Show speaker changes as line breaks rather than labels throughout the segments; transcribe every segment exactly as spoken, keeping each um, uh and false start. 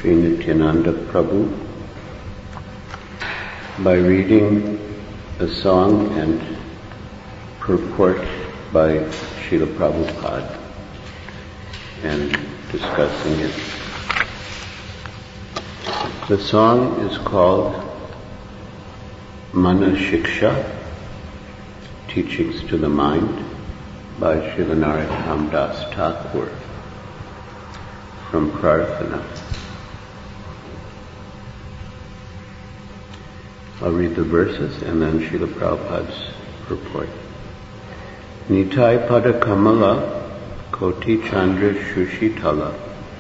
Sri Nityananda Prabhu by reading a song and purport by Srila Prabhupada and discussing it. The song is called Mana Shiksha, Teachings to the Mind, by Srila Narottam Das Thakur from Prarthana. I'll read the verses and then Srila Prabhupada's purport. Nitai Pada Kamala Koti Chandra Shushitala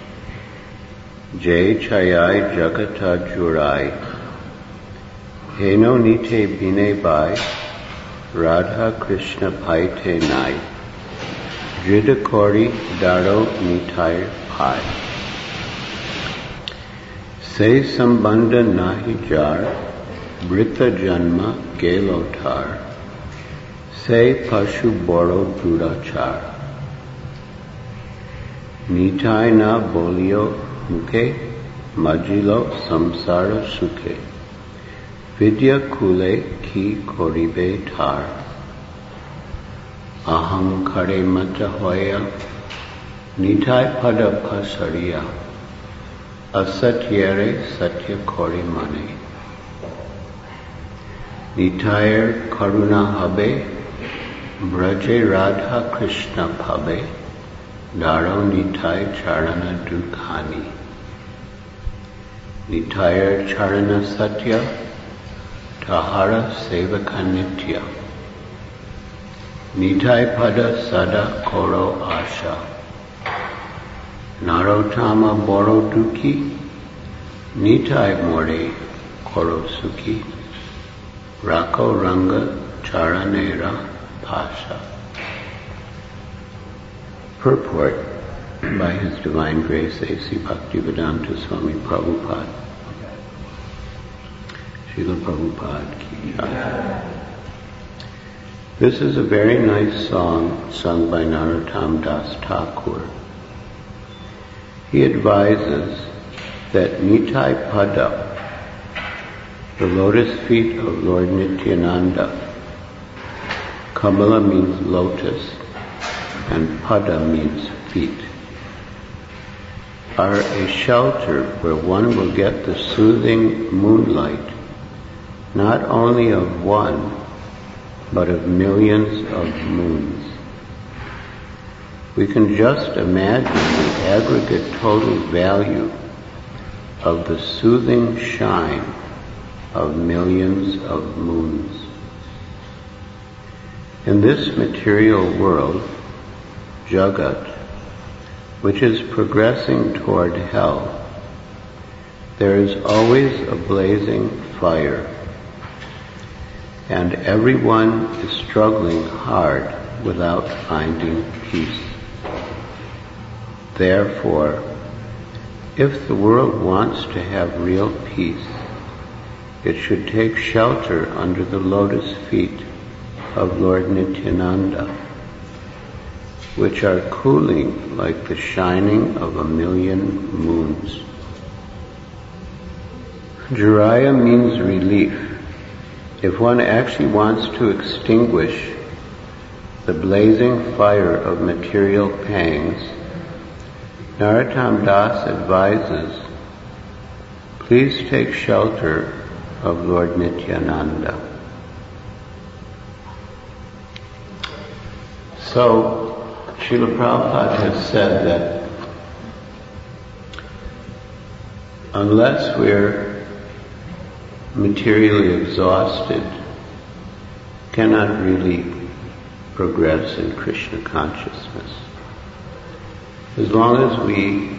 Jai Chayai Jagata Jurai Heno Nite Bine Bai Radha Krishna Paite Nai Jridakori Daro Nitai Pai Se Sambandha Nahi Jar Brita Janma Gelotar Se Pashu Boro Durachar Nitai Na Bolio Muke Majilo Samsara Sukhe Vidya Kule Ki Koribe Tar Aham Kare Mata Hoya Nitai Pada Pasariya Asatyere Satya Kori Mane Nitayar Karuna Habe Braje Radha Krishna Pabe Daro Nitai Charana Dukhani Nitayar Charana Satya Tahara Sevaka Nitya Nitai Pada Sada Koro Asha Narottama Boro Dukhi Nitai More Koro Sukhi Rako Ranga Charanera Pasha. Purport by His Divine Grace A C Bhaktivedanta Swami Prabhupada. Srila Prabhupada Ki Jai. This is a very nice song sung by Narottam Das Thakur. He advises that Nitai Pada, the lotus feet of Lord Nityananda, Kamala means lotus and Pada means feet, are a shelter where one will get the soothing moonlight, not only of one, but of millions of moons. We can just imagine the aggregate total value of the soothing shine of millions of moons. In this material world, Jagat, which is progressing toward hell, there is always a blazing fire, and everyone is struggling hard without finding peace. Therefore, if the world wants to have real peace, it should take shelter under the lotus feet of Lord Nityananda, which are cooling like the shining of a million moons. Juraya means relief. If one actually wants to extinguish the blazing fire of material pangs, Narottam Das advises, please take shelter of Lord Nityananda. So, Srila Prabhupada has said that unless we're materially exhausted, cannot really progress in Krishna consciousness. As long as we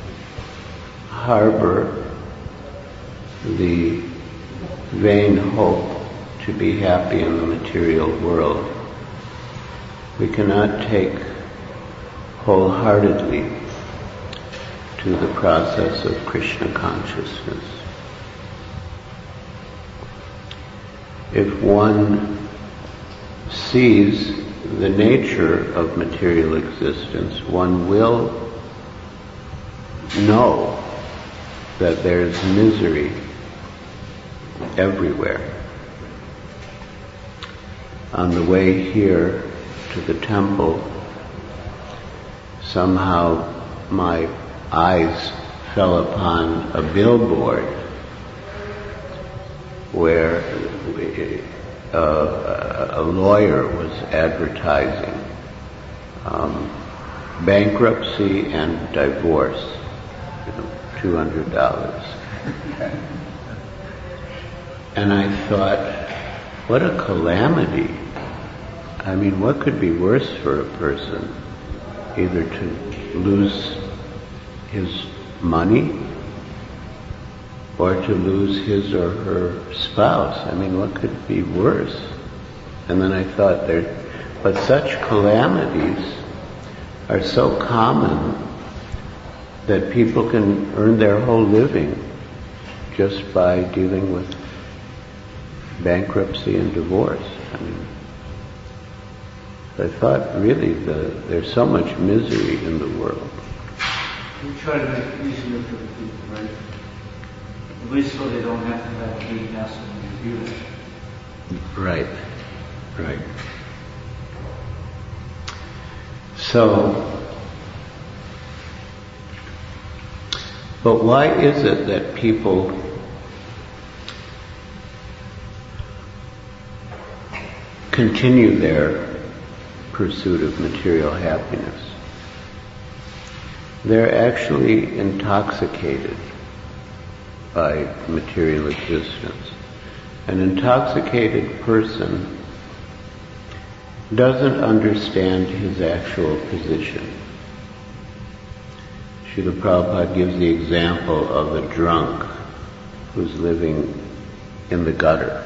harbor the vain hope to be happy in the material world, we cannot take wholeheartedly to the process of Krishna consciousness. If one sees the nature of material existence, one will know that there's misery everywhere. On the way here to the temple, somehow my eyes fell upon a billboard where uh, a lawyer was advertising um, bankruptcy and divorce, you know, two hundred dollars. And I thought, what a calamity. I mean, what could be worse for a person? Either to lose his money or to lose his or her spouse. I mean, what could be worse? And then I thought, there, but such calamities are so common that people can earn their whole living just by dealing with bankruptcy and divorce. I mean, I thought really the, there's so much misery in the world.
We try to make it easier for the people, right? At least so they don't have to have a big mess and review it.
Right, right. So, but why is it that people continue their pursuit of material happiness? They're actually intoxicated by material existence. An intoxicated person doesn't understand his actual position. Srila Prabhupada gives the example of a drunk who's living in the gutter.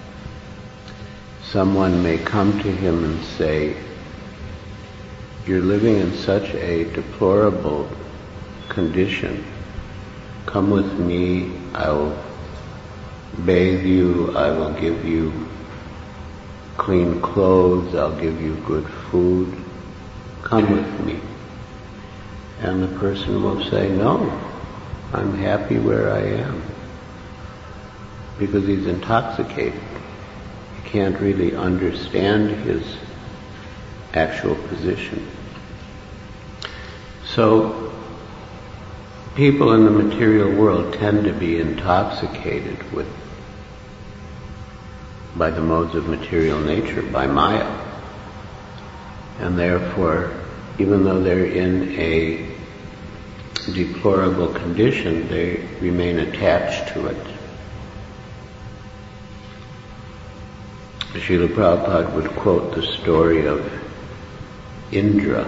Someone may come to him and say, "You're living in such a deplorable condition. Come with me, I will bathe you, I will give you clean clothes, I'll give you good food. Come with me." And the person will say, "No, I'm happy where I am." Because he's intoxicated. He can't really understand his actual position. So, people in the material world tend to be intoxicated with by the modes of material nature, by Maya. And therefore, even though they're in a deplorable condition, they remain attached to it. Srila Prabhupada would quote the story of Indra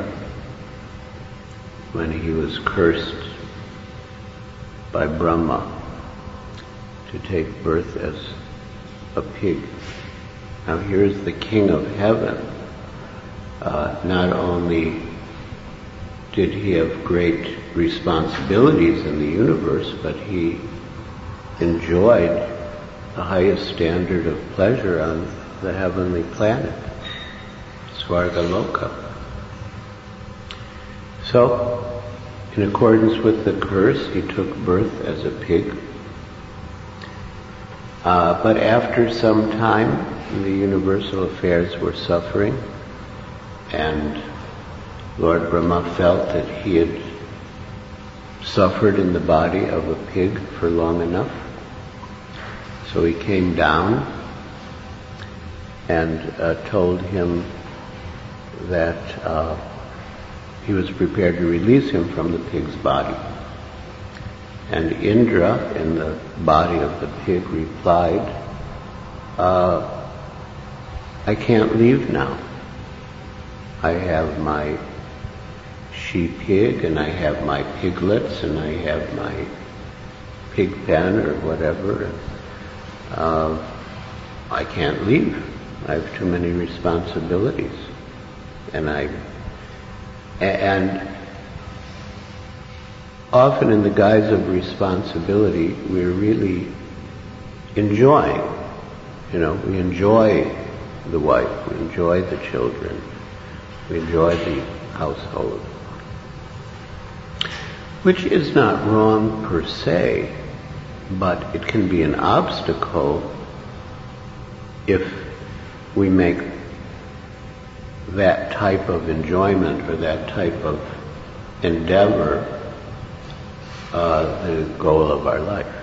when he was cursed by Brahma to take birth as a pig. Now here's the king of heaven. Uh, not only did he have great responsibilities in the universe, but he enjoyed the highest standard of pleasure on the heavenly planet, Svargaloka. So, in accordance with the curse, he took birth as a pig. Uh, but after some time, the universal affairs were suffering, and Lord Brahma felt that he had suffered in the body of a pig for long enough. So he came down and uh, told him that uh, he was prepared to release him from the pig's body. And Indra, in the body of the pig, replied, uh, "I can't leave now. I have my she-pig, and I have my piglets, and I have my pig pen or whatever. Uh, I can't leave. I have too many responsibilities." And I, and often in the guise of responsibility, we're really enjoying. You know, we enjoy the wife, we enjoy the children, we enjoy the household. which is not wrong per se, but it can be an obstacle if we make that type of enjoyment or that type of endeavor uh, the goal of our life.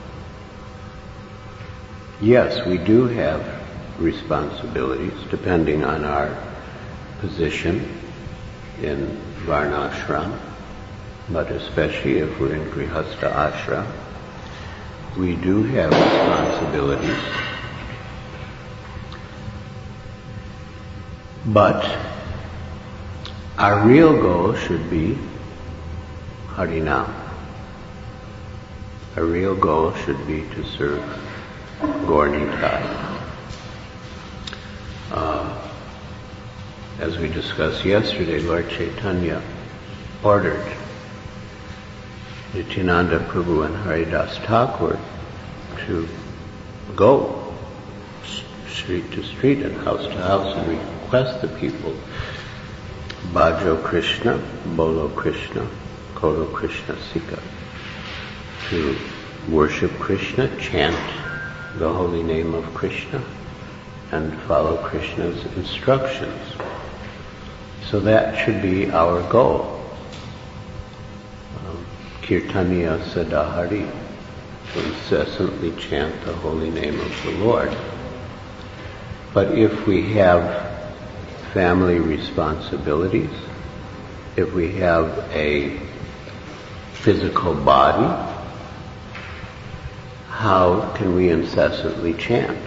Yes, we do have responsibilities depending on our position in Varnashram, but especially if we're in Grihastha Ashram, we do have responsibilities. But our real goal should be Harinam. Our real goal should be to serve Gaur Nitai. Uh, as we discussed yesterday, Lord Chaitanya ordered Nityananda Prabhu and Haridas Thakur to go street to street and house to house and request the people, Bhajo Krishna, Bolo Krishna, Koro Krishna Sika, to worship Krishna, chant the holy name of Krishna, and follow Krishna's instructions. So that should be our goal. Um, Kirtaniya Sadahari, to incessantly chant the holy name of the Lord. But if we have family responsibilities, if we have a physical body, how can we incessantly chant?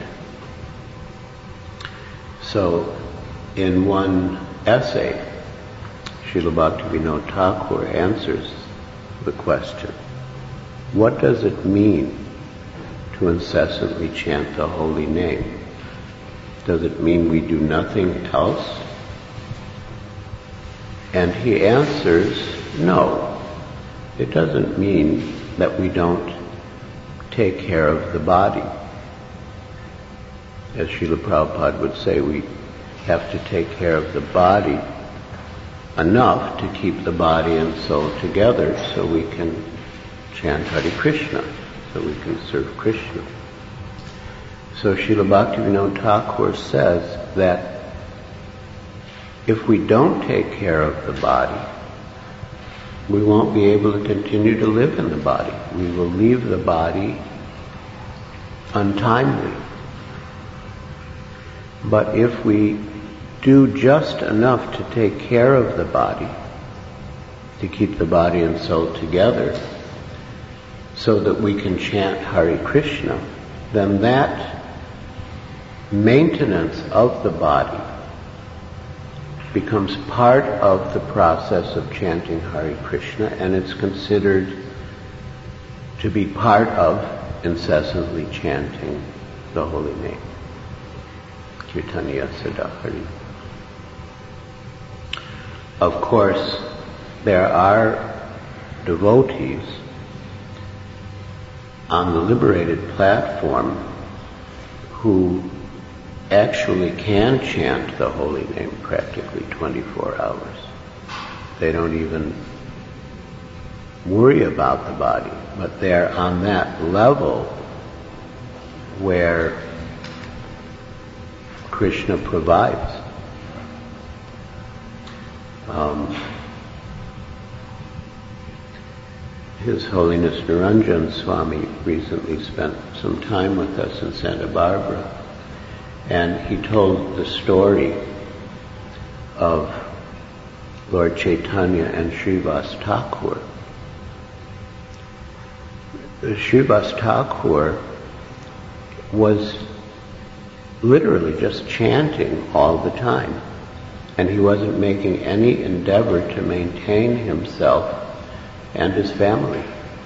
So, in one essay, Srila Bhaktivinoda Thakur answers the question, what does it mean to incessantly chant the holy name? Does it mean we do nothing else? And he answers, no. It doesn't mean that we don't take care of the body. As Srila Prabhupada would say, we have to take care of the body enough to keep the body and soul together so we can chant Hare Krishna, so we can serve Krishna. So Srila Bhaktivinoda Thakur says that if we don't take care of the body, we won't be able to continue to live in the body. We will leave the body untimely. But if we do just enough to take care of the body, to keep the body and soul together, so that we can chant Hare Krishna, then that maintenance of the body becomes part of the process of chanting Hare Krishna, and it's considered to be part of incessantly chanting the holy name. Kirtaniya Sadahari. Of course, there are devotees on the liberated platform who actually can chant the holy name practically twenty-four hours. They don't even worry about the body, but they're on that level where Krishna provides. Um, His Holiness Niranjan Swami recently spent some time with us in Santa Barbara, and he told the story of Lord Chaitanya and Srivas Thakur. Srivas Thakur was literally just chanting all the time, and he wasn't making any endeavor to maintain himself and his family.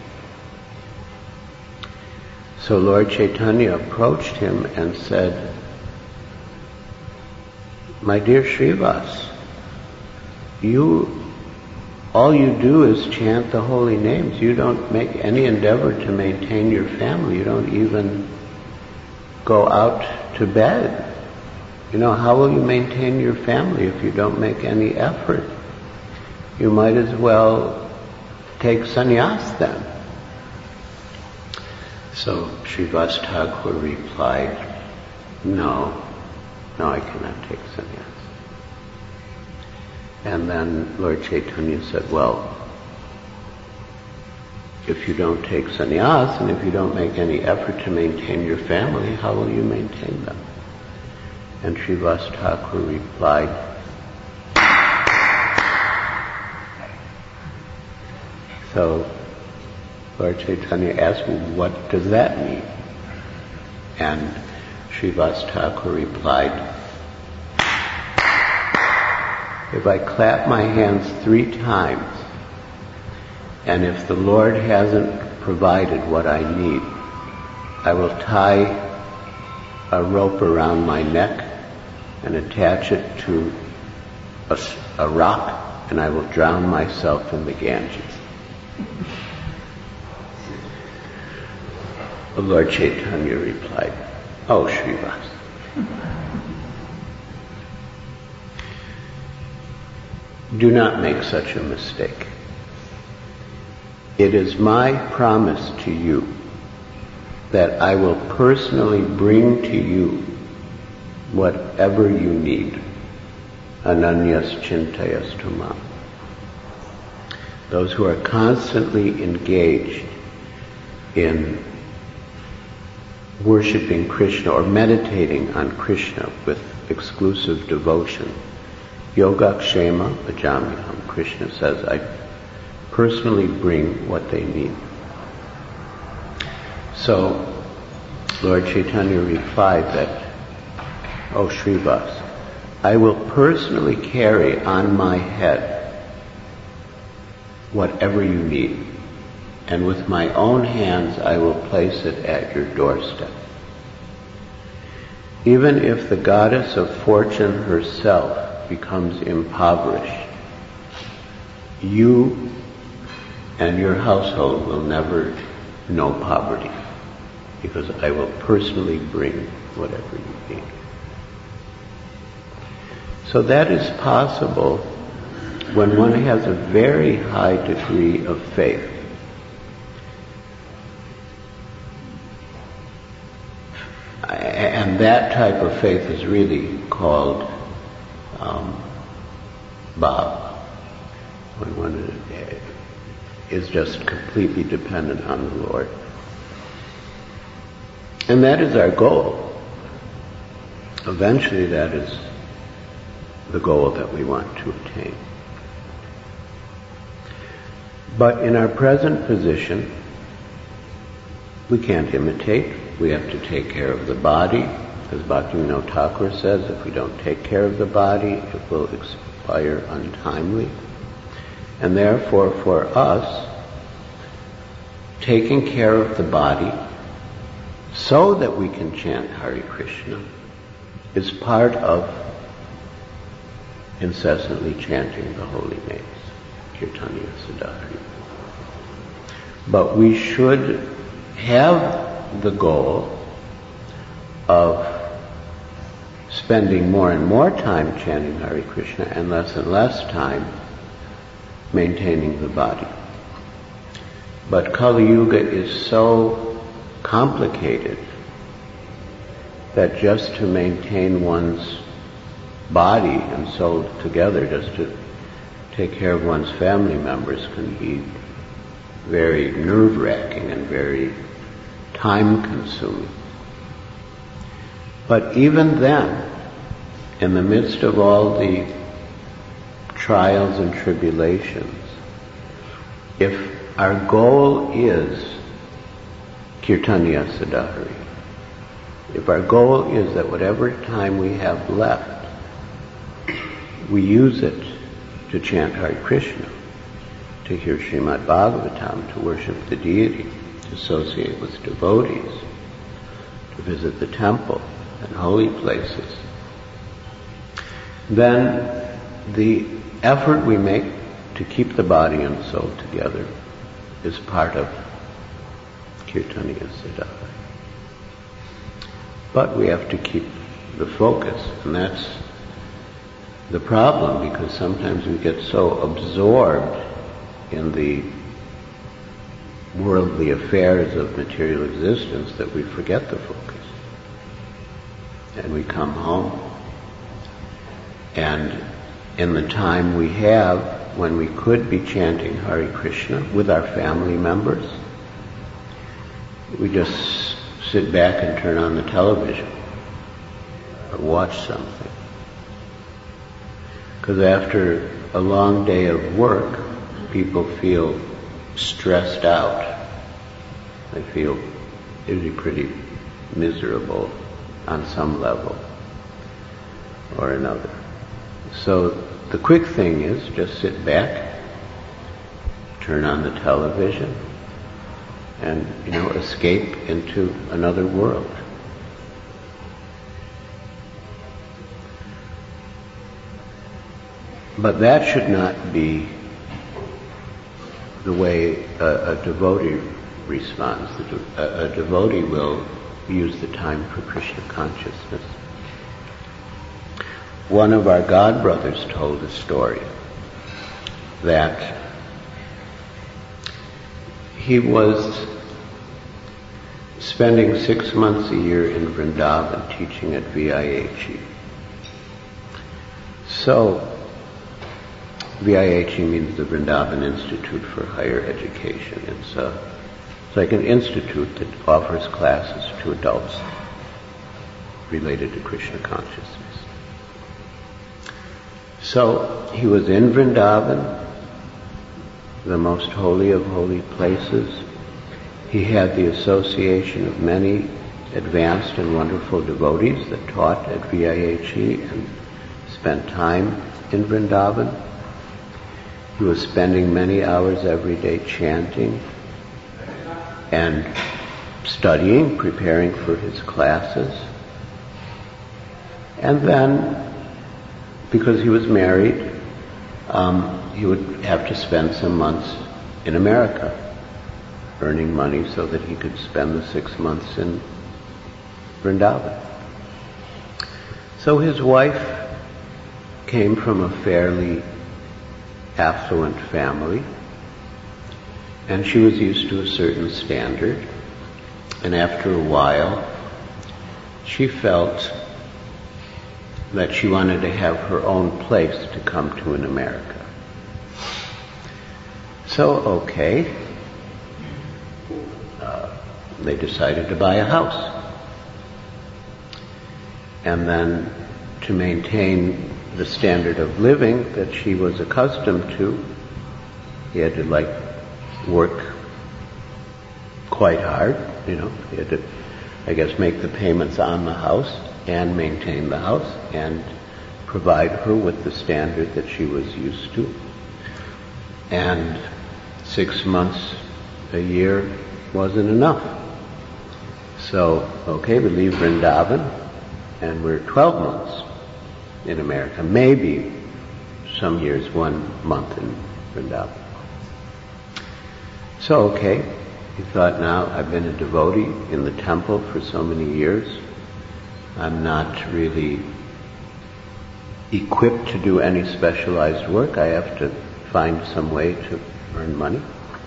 So Lord Chaitanya approached him and said, "My dear Srivas, you, all you do is chant the holy names. You don't make any endeavor to maintain your family. You don't even go out to bed. You know, how will you maintain your family if you don't make any effort? You might as well take sannyas then. So Srivas Thakur replied, no, no, I cannot take sannyas. And then Lord Chaitanya said, well, if you don't take sannyas and if you don't make any effort to maintain your family, how will you maintain them? And Srivas Thakur replied, so Lord Chaitanya asked, well, what does that mean? And Srivas Thakur replied, if I clap my hands three times, and if the Lord hasn't provided what I need, I will tie a rope around my neck and attach it to a, a rock, and I will drown myself in the Ganges. The Lord Chaitanya replied, oh, Srivas, do not make such a mistake. It is my promise to you that I will personally bring to you whatever you need. Ananyas chintayas tumam. Those who are constantly engaged in worshipping Krishna or meditating on Krishna with exclusive devotion, yogakshema bhajamyaham. Krishna says, I personally bring what they need. So Lord Chaitanya replied that, oh Srivas, I will personally carry on my head whatever you need, and with my own hands I will place it at your doorstep. Even if the goddess of fortune herself becomes impoverished, you and your household will never know poverty, because I will personally bring whatever you need. So that is possible when one has a very high degree of faith. And that type of faith is really called um, bhav, when one is just completely dependent on the Lord. And that is our goal. Eventually that is the goal that we want to attain. But in our present position, we can't imitate. We have to take care of the body. As Bhaktivinoda Thakur says, if we don't take care of the body, it will expire untimely. And therefore, for us, taking care of the body so that we can chant Hare Krishna is part of incessantly chanting the holy names, Kirtaniya Sadhari. But we should have the goal of spending more and more time chanting Hare Krishna and less and less time maintaining the body. But Kali Yuga is so complicated that just to maintain one's body and soul together, just to take care of one's family members, can be very nerve-wracking and very time-consuming. But even then, in the midst of all the trials and tribulations, if our goal is Kirtaniya Sadhari, if our goal is that whatever time we have left, we use it to chant Hare Krishna, to hear Srimad Bhagavatam, to worship the deity, to associate with devotees, to visit the temple and holy places, then the effort we make to keep the body and soul together is part of Kirtaniya Sadhari. But we have to keep the focus, and that's the problem, because sometimes we get so absorbed in the worldly affairs of material existence that we forget the focus. And we come home. And in the time we have, when we could be chanting Hare Krishna with our family members, we just sit back and turn on the television or watch something. Because after a long day of work, people feel stressed out. They feel usually pretty miserable on some level or another. So the quick thing is just sit back, turn on the television, and, you know, escape into another world. But that should not be the way a, a devotee responds. A, a devotee will use the time for Krishna consciousness. One of our God brothers told a story that he was spending six months a year in Vrindavan teaching at V I H E. So, V I H E means the Vrindavan Institute for Higher Education. It's, a, it's like an institute that offers classes to adults related to Krishna consciousness. So he was in Vrindavan, the most holy of holy places. He had the association of many advanced and wonderful devotees that taught at V I H E and spent time in Vrindavan. He was spending many hours every day chanting and studying, preparing for his classes. And then, because he was married, um, he would have to spend some months in America, earning money so that he could spend the six months in Vrindavan. So his wife came from a fairly affluent family, and she was used to a certain standard, and after a while she felt that she wanted to have her own place to come to in America. So, okay, uh, they decided to buy a house. And then to maintain the standard of living that she was accustomed to, he had to like work quite hard, you know, he had to, I guess, make the payments on the house and maintain the house and provide her with the standard that she was used to. And six months a year wasn't enough. So, okay, we leave Vrindavan and we're twelve months in America, maybe some years one month in Vrindavan. So, okay, he thought, now I've been a devotee in the temple for so many years. I'm not really equipped to do any specialized work. I have to find some way to earn money.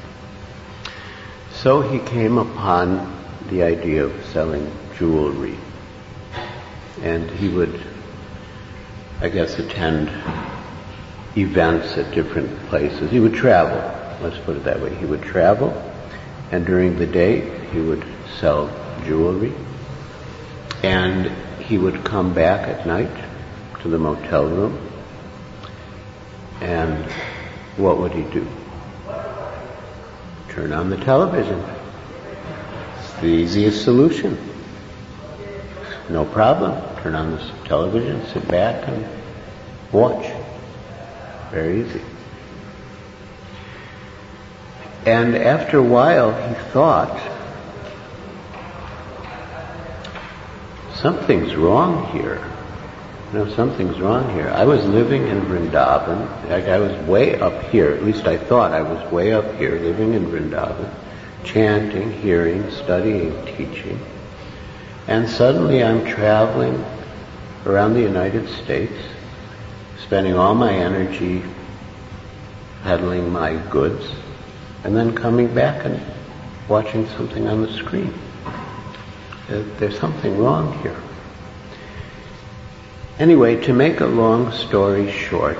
So he came upon the idea of selling jewelry. And he would, I guess, attend events at different places. He would travel, let's put it that way. He would travel, and during the day he would sell jewelry. And he would come back at night to the motel room, and what would he do? Turn on the television. It's the easiest solution. No problem. Turn on the television, sit back and watch. Very easy. And after a while he thought, something's wrong here. You know, something's wrong here. I was living in Vrindavan. I, I was way up here. At least I thought I was way up here, living in Vrindavan, chanting, hearing, studying, teaching. And suddenly I'm traveling around the United States, spending all my energy peddling my goods, and then coming back and watching something on the screen. There's something wrong here. Anyway, to make a long story short,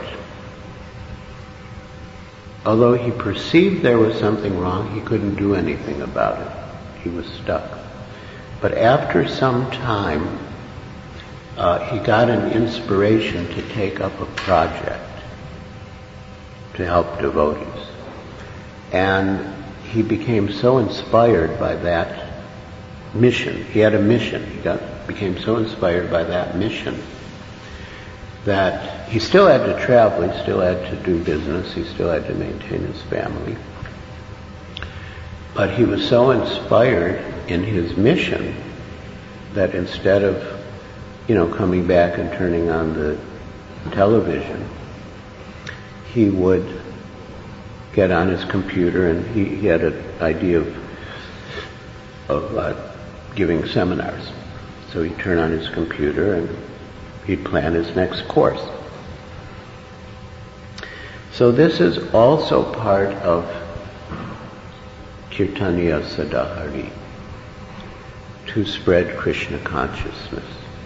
although he perceived there was something wrong, he couldn't do anything about it. He was stuck. But after some time, uh, he got an inspiration to take up a project to help devotees. And he became so inspired by that mission. He had a mission. He got became so inspired by that mission that he still had to travel, he still had to do business, he still had to maintain his family. But he was so inspired in his mission that instead of, you know, coming back and turning on the television, he would get on his computer, and he, he had an idea of, of uh, giving seminars. So he'd turn on his computer and he'd plan his next course. So this is also part of Kirtaniya Sadahari, to spread Krishna consciousness.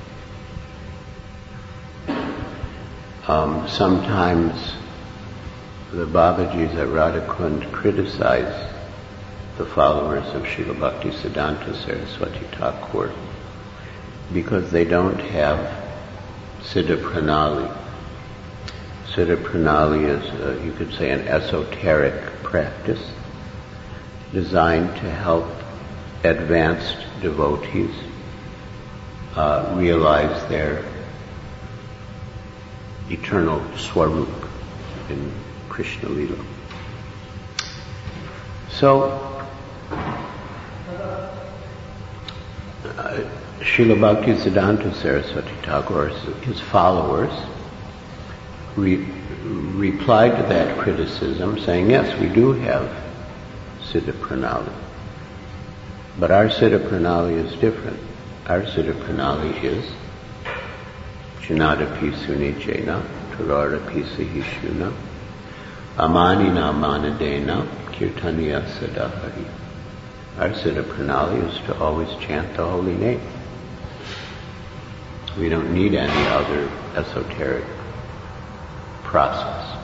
Um, sometimes the Babajis at Radhakund criticize the followers of Srila Bhaktisiddhanta Saraswati Thakur because they don't have Siddha Pranali. Siddha Pranali is, uh, you could say, an esoteric practice designed to help advanced devotees uh, realize their eternal swarup in Krishna Lila. So, uh, Srila Bhaktisiddhanta Saraswati Thakur, his followers, re- replied to that criticism saying, yes, we do have Siddha Pranali. But our Siddha Pranali is different. Our Siddha Pranali is Janadapi Sunijena, Turarapi Sahishuna, Amanina Manadena, Kirtaniya Sadahari. Our Siddha Pranali is to always chant the holy name. We don't need any other esoteric process.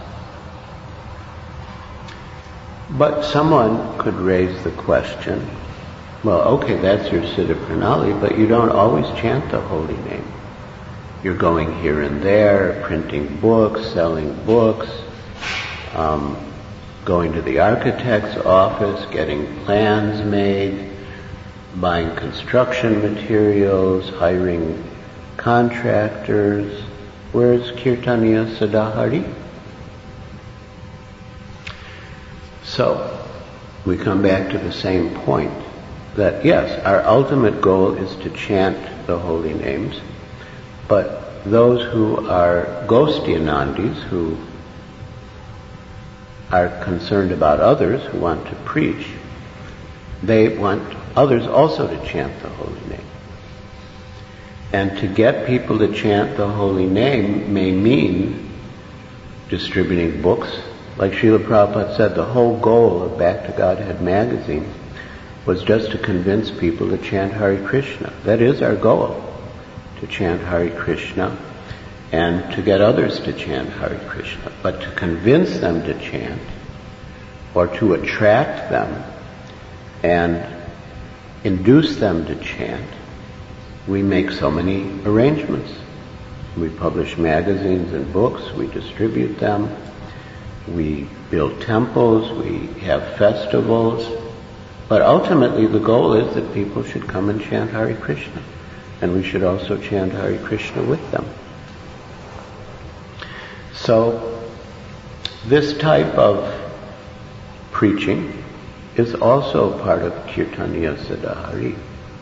But someone could raise the question, well, okay, that's your Siddha Pranali, but you don't always chant the holy name. You're going here and there, printing books, selling books, um, going to the architect's office, getting plans made, buying construction materials, hiring contractors. Where's Kirtaniya Sadahari? So, we come back to the same point, that yes, our ultimate goal is to chant the holy names, but those who are Goshthiyanandis, who are concerned about others, who want to preach, they want others also to chant the holy name. And to get people to chant the holy name may mean distributing books. Like Srila Prabhupada said, the whole goal of Back to Godhead magazine was just to convince people to chant Hare Krishna. That is our goal, to chant Hare Krishna and to get others to chant Hare Krishna. But to convince them to chant, or to attract them and induce them to chant, we make so many arrangements. We publish magazines and books, we distribute them, we build temples, we have festivals, but ultimately the goal is that people should come and chant Hare Krishna, and we should also chant Hare Krishna with them. So, this type of preaching is also part of Kirtaniya Sadahari,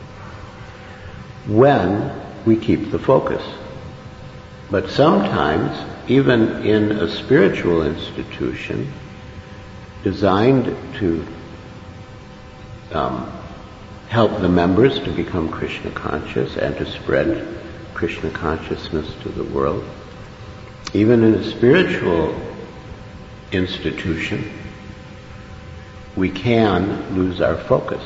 when we keep the focus. But sometimes, even in a spiritual institution designed to um, help the members to become Krishna conscious and to spread Krishna consciousness to the world, even in a spiritual institution, we can lose our focus.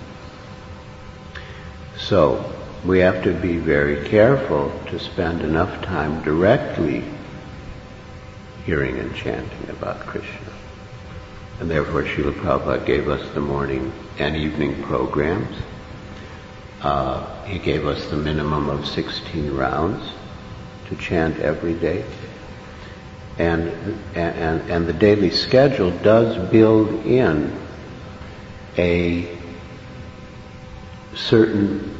So we have to be very careful to spend enough time directly hearing and chanting about Krishna. And therefore Srila Prabhupada gave us the morning and evening programs. Uh, he gave us the minimum of sixteen rounds to chant every day. And, and, and the daily schedule does build in a certain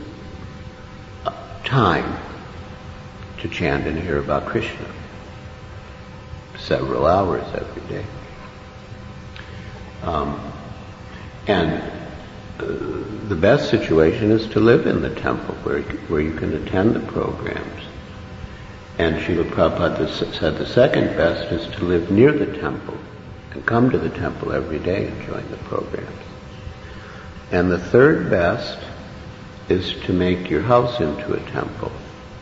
time to chant and hear about Krishna. Several hours every day. Um, and uh, the best situation is to live in the temple where, where you can attend the programs. And Srila Prabhupada said the second best is to live near the temple and come to the temple every day and join the programs. And the third best is to make your house into a temple.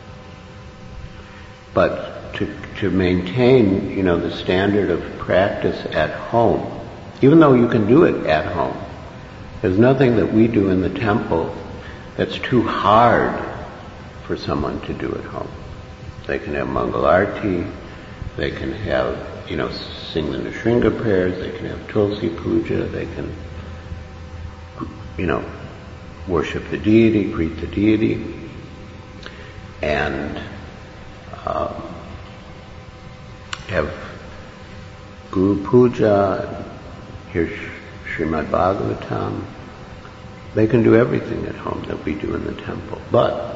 But to, to maintain, you know, the standard of practice at home, even though you can do it at home, there's nothing that we do in the temple that's too hard for someone to do at home. They can have Mangal Arti, they can have, you know, sing the Nrsimha prayers, they can have Tulsi Puja, they can, you know, worship the deity, greet the deity, and um, have Guru Puja, hear Srimad Bhagavatam. They can do everything at home that we do in the temple. But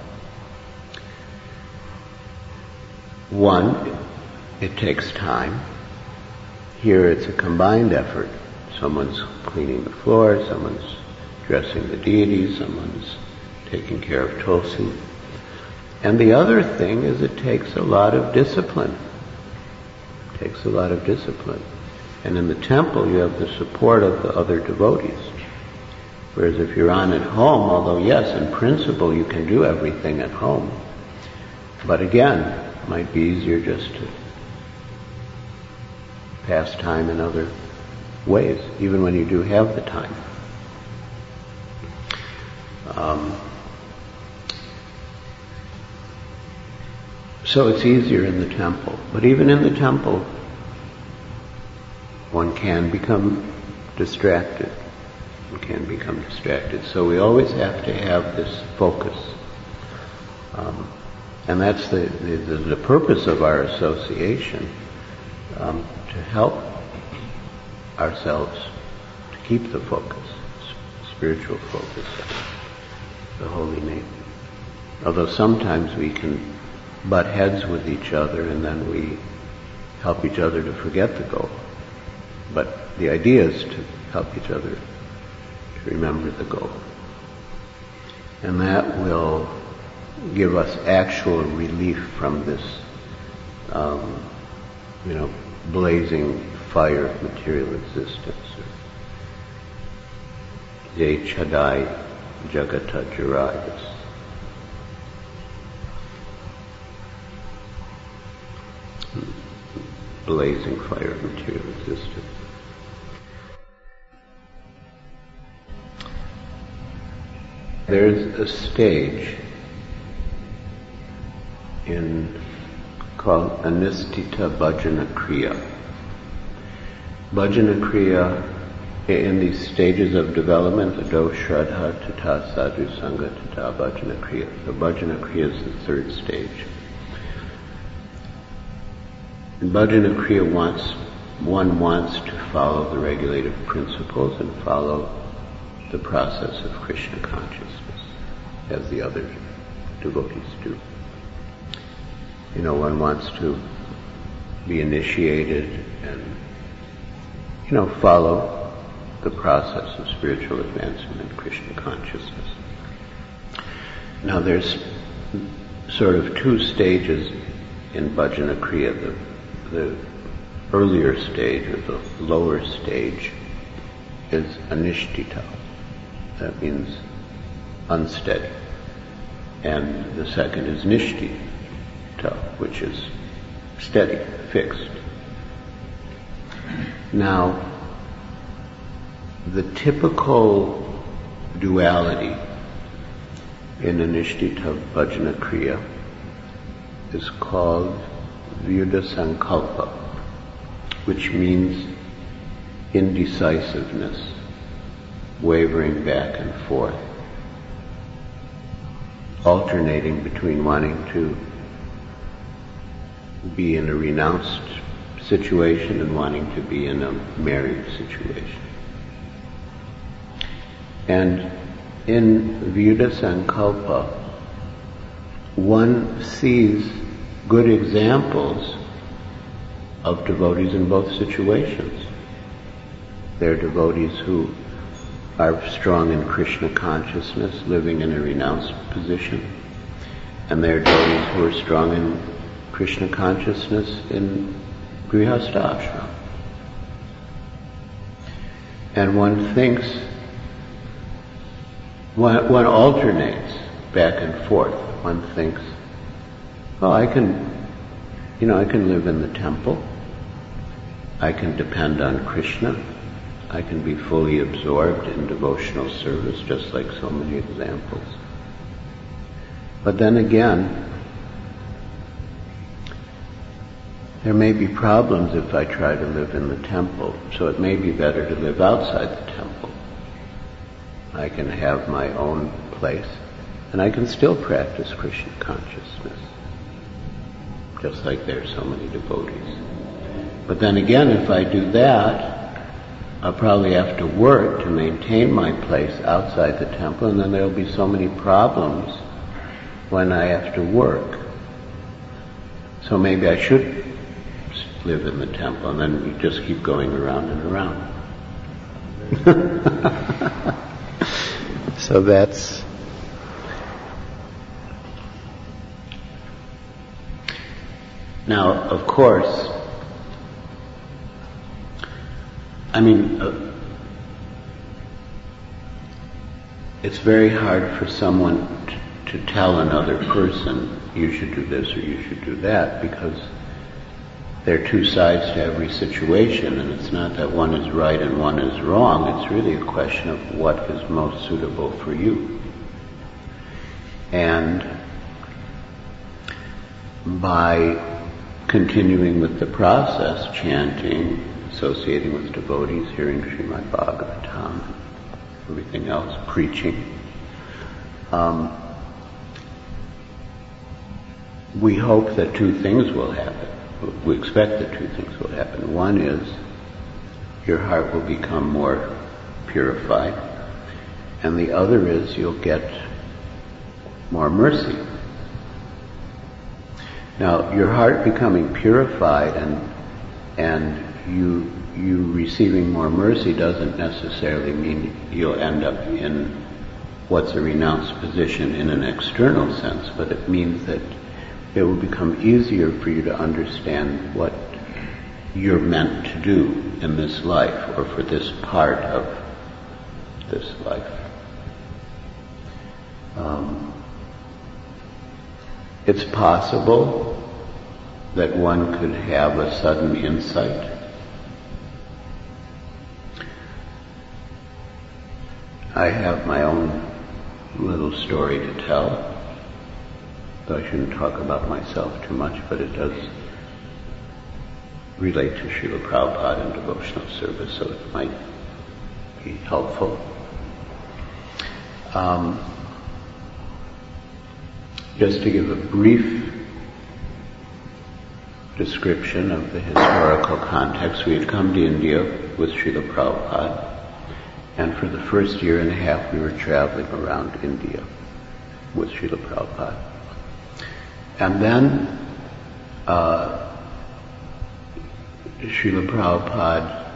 one, it takes time. Here it's a combined effort. Someone's cleaning the floor, someone's dressing the deity, someone's taking care of Tulsi. And the other thing is it takes a lot of discipline. It takes a lot of discipline. And in the temple you have the support of the other devotees. Whereas if you're on at home, although yes, in principle you can do everything at home, but again, it might be easier just to pass time in other ways, even when you do have the time. Um, so it's easier in the temple. But even in the temple, one can become distracted. One can become distracted. So we always have to have this focus. Um, and that's the, the, the purpose of our association, um, to help ourselves to keep the focus, spiritual focus, the holy name. Although sometimes we can butt heads with each other and then we help each other to forget the goal. But the idea is to help each other to remember the goal. And that will give us actual relief from this, um, you know, blazing fire of material existence. Ye chadai jagata jarayas. Blazing fire of material existence. There's a stage in called Anistita Bhajana Kriya. Bhajana Kriya, in these stages of development, Ado Shraddha, Tata Sadhu Sangha, Tata Bhajana Kriya. So Bhajana Kriya is the third stage. In Bhajana Kriya wants, one wants to follow the regulative principles and follow the process of Krishna consciousness, as the other devotees do. You know, one wants to be initiated and, you know, follow the process of spiritual advancement in Krishna consciousness. Now there's sort of two stages in Bhajana Kriya. The, the earlier stage, or the lower stage, is anishtita. That means unsteady. And the second is nishtita, which is steady, fixed. Now, the typical duality in Anishtita Bhajana Kriya is called Vyuddha Sankalpa, which means indecisiveness, wavering back and forth, alternating between wanting to be in a renounced situation and wanting to be in a married situation. And in Vyuddha Sankalpa, one sees good examples of devotees in both situations. There are devotees who are strong in Krishna consciousness, living in a renounced position, and there are devotees who are strong in Krishna consciousness in Grihastha ashram. And one thinks, one, one alternates back and forth. One thinks, oh, I can, you know, I can live in the temple. I can depend on Krishna. I can be fully absorbed in devotional service, just like so many examples. But then again, there may be problems if I try to live in the temple, so it may be better to live outside the temple. I can have my own place, and I can still practice Krishna consciousness, just like there are so many devotees. But then again, if I do that, I'll probably have to work to maintain my place outside the temple, and then there'll be so many problems when I have to work. So maybe I should live in the temple, and then we just keep going around and around. So that's... Now, of course, I mean, uh, it's very hard for someone t- to tell another person, you should do this or you should do that, because there are two sides to every situation, and it's not that one is right and one is wrong. It's really a question of what is most suitable for you. And by continuing with the process, chanting, associating with devotees, hearing Srimad Bhagavatam, everything else, preaching, um, we hope that two things will happen. We expect that two things will happen. One is your heart will become more purified, and the other is you'll get more mercy. Now, your heart becoming purified and and you you receiving more mercy doesn't necessarily mean you'll end up in what's a renounced position in an external sense, but it means that it will become easier for you to understand what you're meant to do in this life, or for this part of this life. Um, it's possible that one could have a sudden insight. I have my own little story to tell. Though I shouldn't talk about myself too much, but it does relate to Srila Prabhupada and devotional service, so it might be helpful. Um, just to give a brief description of the historical context, we had come to India with Srila Prabhupada, and for the first year and a half we were traveling around India with Srila Prabhupada. And then uh, Srila Prabhupada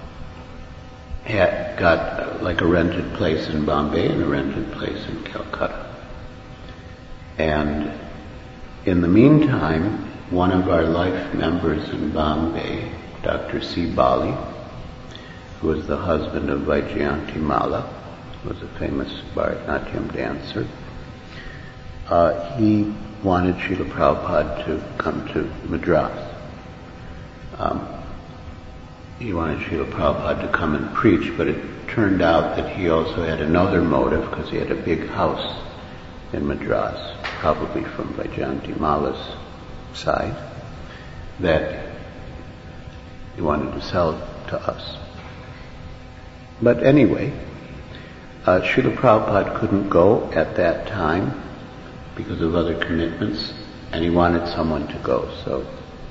had got uh, like a rented place in Bombay and a rented place in Calcutta. And in the meantime, one of our life members in Bombay, Doctor C. Bali, who was the husband of Vaijayanti Mala, was a famous Bharatanatyam dancer, uh, he wanted Srila Prabhupada to come to Madras. Um, he wanted Srila Prabhupada to come and preach, but it turned out that he also had another motive because he had a big house in Madras, probably from Vaijayanti Mala's side, that he wanted to sell to us. But anyway, uh, Srila Prabhupada couldn't go at that time because of other commitments, and he wanted someone to go. So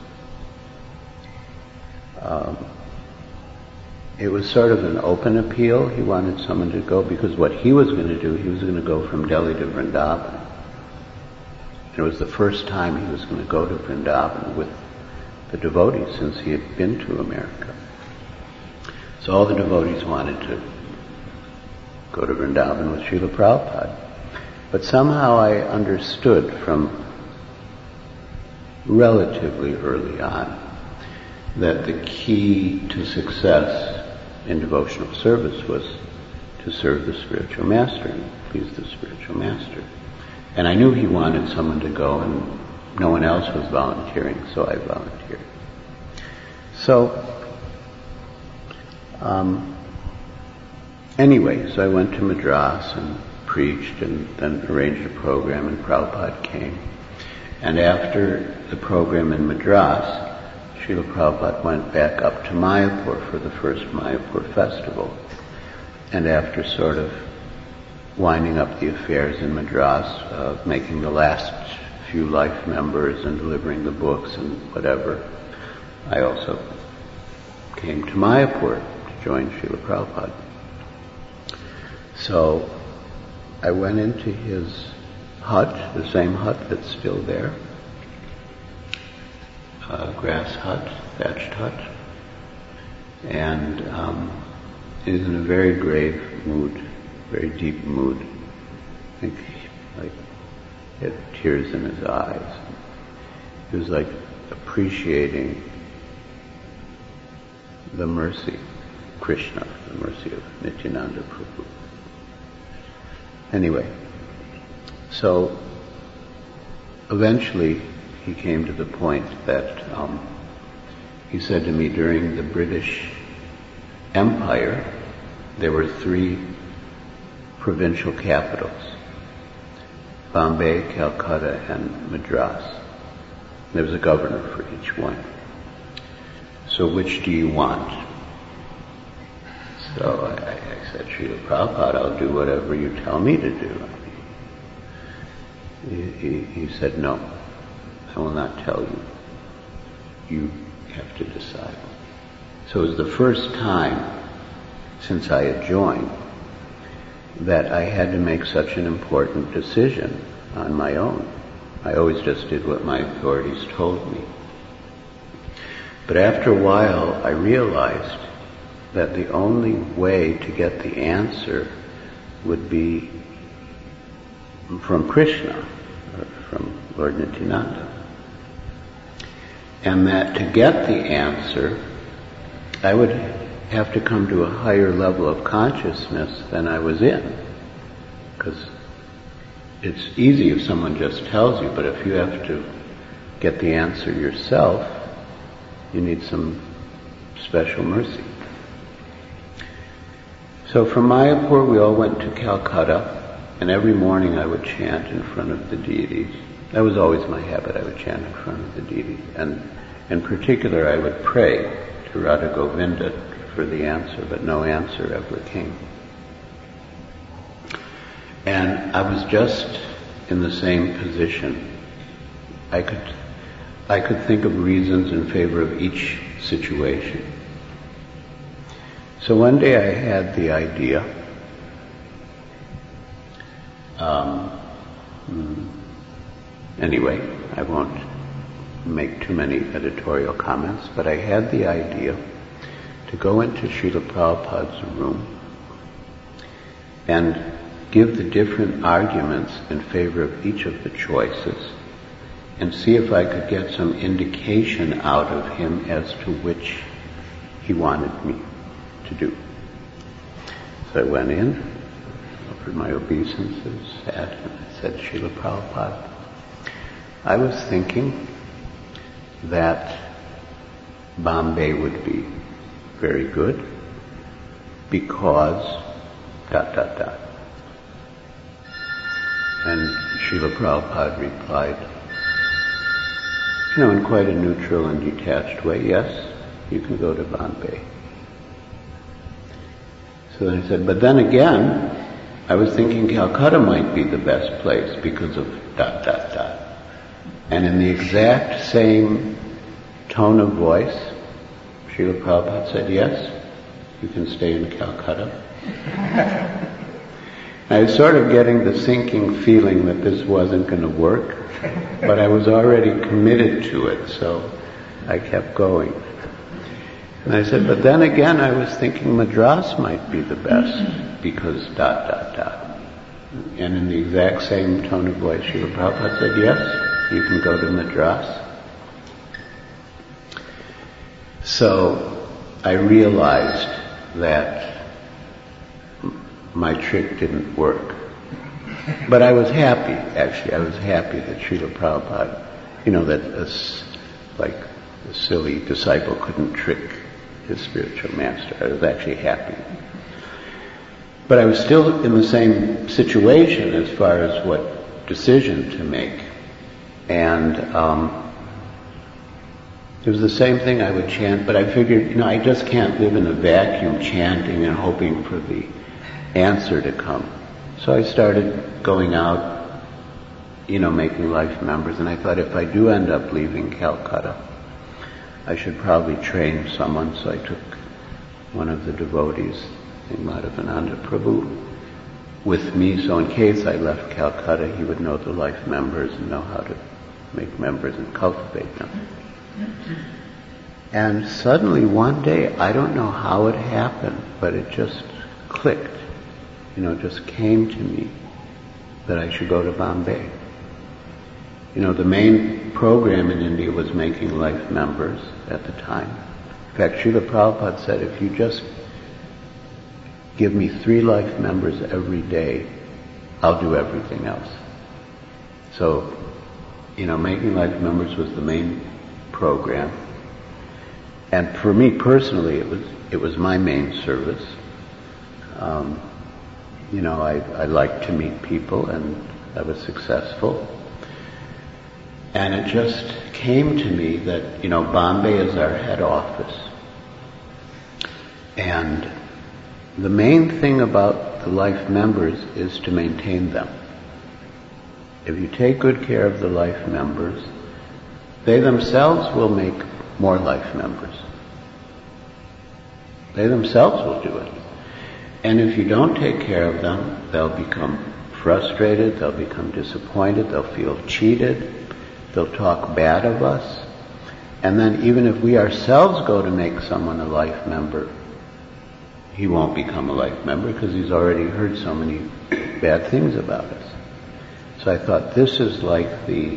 um, it was sort of an open appeal. He wanted someone to go because what he was going to do, he was going to go from Delhi to Vrindavan. It was the first time he was going to go to Vrindavan with the devotees since he had been to America. So all the devotees wanted to go to Vrindavan with Srila Prabhupada. But somehow I understood from relatively early on that the key to success in devotional service was to serve the spiritual master and please the spiritual master. And I knew he wanted someone to go, and no one else was volunteering, so I volunteered. So, um, anyway, so I went to Madras and preached and then arranged a program, and Prabhupada came. And after the program in Madras, Srila Prabhupada went back up to Mayapur for the first Mayapur festival. And after sort of winding up the affairs in Madras, uh, making the last few life members and delivering the books and whatever, I also came to Mayapur to join Srila Prabhupada. So I went into his hut, the same hut that's still there, a grass hut, thatched hut, and um, he was in a very grave mood, very deep mood. I think like he had tears in his eyes. He was like appreciating the mercy of Krishna, the mercy of Nityananda Prabhu. Anyway, so eventually he came to the point that um, he said to me, during the British Empire, there were three provincial capitals, Bombay, Calcutta, and Madras. There was a governor for each one. So which do you want? So I, I said, Srila Prabhupada, I'll do whatever you tell me to do. He, he, he said, no, I will not tell you. You have to decide. So it was the first time since I had joined that I had to make such an important decision on my own. I always just did what my authorities told me. But after a while, I realized that the only way to get the answer would be from Krishna, or from Lord Nityananda. And that to get the answer, I would have to come to a higher level of consciousness than I was in. Because it's easy if someone just tells you, but if you have to get the answer yourself, you need some special mercy. So from Mayapur we all went to Calcutta, and every morning I would chant in front of the deities. That was always my habit, I would chant in front of the deities. And in particular I would pray to Radha Govinda for the answer, but no answer ever came. And I was just in the same position. I could, I could think of reasons in favor of each situation. So one day I had the idea, um, anyway, I won't make too many editorial comments, but I had the idea to go into Srila Prabhupada's room and give the different arguments in favor of each of the choices and see if I could get some indication out of him as to which he wanted me to do. So I went in, offered my obeisances, sat, and I said, Srila Prabhupada, I was thinking that Bombay would be very good because dot, dot, dot. And Srila Prabhupada replied, you know, in quite a neutral and detached way, yes, you can go to Bombay. So then I said, but then again, I was thinking Calcutta might be the best place because of dot, dot, dot. And in the exact same tone of voice, Srila Prabhupada said, yes, you can stay in Calcutta. I was sort of getting the sinking feeling that this wasn't going to work, but I was already committed to it, so I kept going. And I said, but then again, I was thinking Madras might be the best because dot, dot, dot. And in the exact same tone of voice, Srila Prabhupada said, yes, you can go to Madras. So I realized that my trick didn't work. But I was happy, actually. I was happy that Srila Prabhupada, you know, that a, like a silly disciple couldn't trick his spiritual master. I was actually happy. But I was still in the same situation as far as what decision to make. And um, it was the same thing I would chant, but I figured, you know, I just can't live in a vacuum chanting and hoping for the answer to come. So I started going out, you know, making life members, and I thought if I do end up leaving Calcutta, I should probably train someone. So I took one of the devotees, I think Madhavananda Prabhu, with me, so in case I left Calcutta, he would know the life members and know how to make members and cultivate them. And suddenly one day, I don't know how it happened, but it just clicked. You know, it just came to me that I should go to Bombay. You know, the main program in India was making life members at the time. In fact, Srila Prabhupada said, if you just give me three life members every day, I'll do everything else. So, you know, making life members was the main program. And for me personally, it was it was my main service. Um, you know, I, I liked to meet people, and I was successful. And it just came to me that, you know, Bombay is our head office. And the main thing about the life members is to maintain them. If you take good care of the life members, they themselves will make more life members. They themselves will do it. And if you don't take care of them, they'll become frustrated, they'll become disappointed, they'll feel cheated, they'll talk bad of us. And then even if we ourselves go to make someone a life member, he won't become a life member because he's already heard so many bad things about us. So I thought this is like the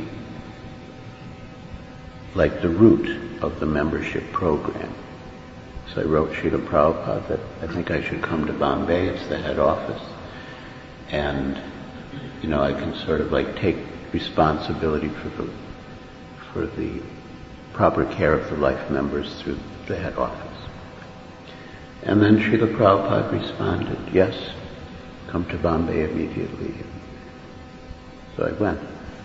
like the root of the membership program. So I wrote Srila Prabhupada that I think I should come to Bombay, it's the head office, and you know, I can sort of like take responsibility for the for the proper care of the life members through the head office. And then Srila Prabhupada responded, yes, come to Bombay immediately. So I went.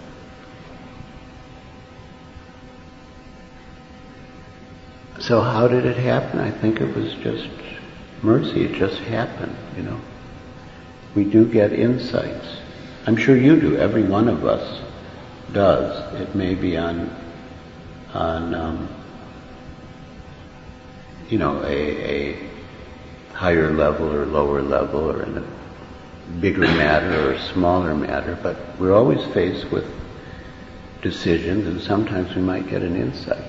So how did it happen? I think it was just mercy. It just happened, you know. We do get insights. I'm sure you do. Every one of us does. It may be on, on um, you know, a, a higher level or lower level, or in a bigger matter or a smaller matter, but we're always faced with decisions, and sometimes we might get an insight.